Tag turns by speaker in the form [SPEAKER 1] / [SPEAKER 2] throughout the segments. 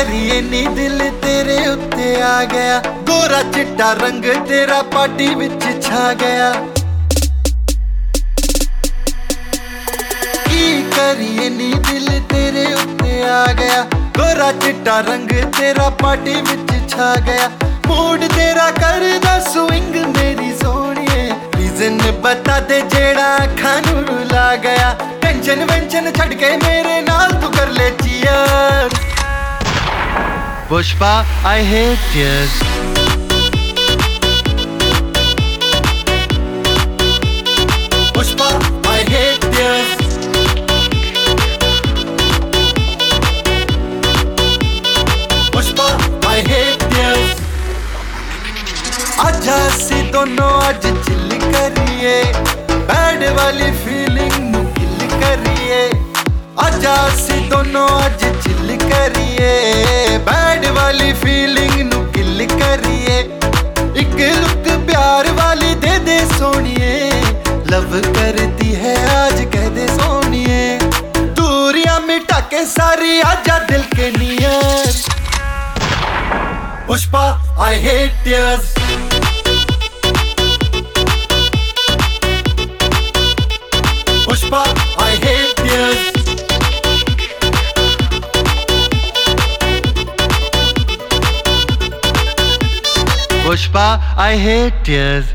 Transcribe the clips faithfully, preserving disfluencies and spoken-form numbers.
[SPEAKER 1] करिए नी दिल तेरे उत्ते आ गया, गोरा चिट्टा रंग तेरा पार्टी विच छा गया। की करिए नी दिल तेरे उत्ते आ गया, गोरा चिट्टा रंग तेरा पार्टी विच छा गया। मूड तेरा करदा स्विंग मेरी सोहणिए, रीजन बता दे जेड़ा अखां नूं रुला गया। टेंशन वेंशन छड़ के मेरे नाल तू कर ले cheers. Pushpa I hate tears. Pushpa I hate tears. Pushpa I hate tears. आजा असी दोनों अज चिल करिए, बैड वाली फीलिंग नू किल करिए। आजा असी दोनों अज चिल करिए, बैड वाली फीलिंग नू किल करिए। एक लुक प्यार वाली दे दे सोनिए, लव करती है आज कह दे सोनिए। दूरियां मिटा के सारी आजा दिल के नियत। Pushpa I hate tears. Pushpa I hate tears. Pushpa I hate tears.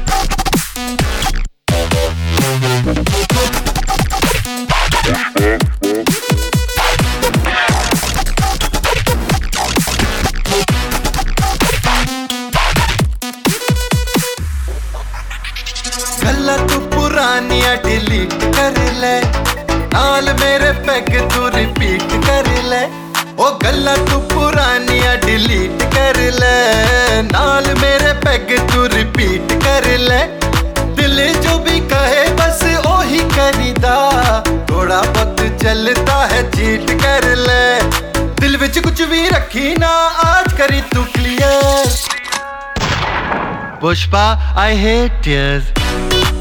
[SPEAKER 1] गल्ला तू पुरानियां डिलीट कर ले, नाल मेरे पैग तू रिपीट कर ले। ओ गल्ला तू पुरानियां डिलीट कर ले, नाल मेरे पैग तू रिपीट कर ले। दिल जो भी कहे बस ओही करीदा, थोड़ा बहुत चलता है चीट कर ले। दिल विच कुछ भी रखी ना आज करी तू clear. Pushpa I hate tears.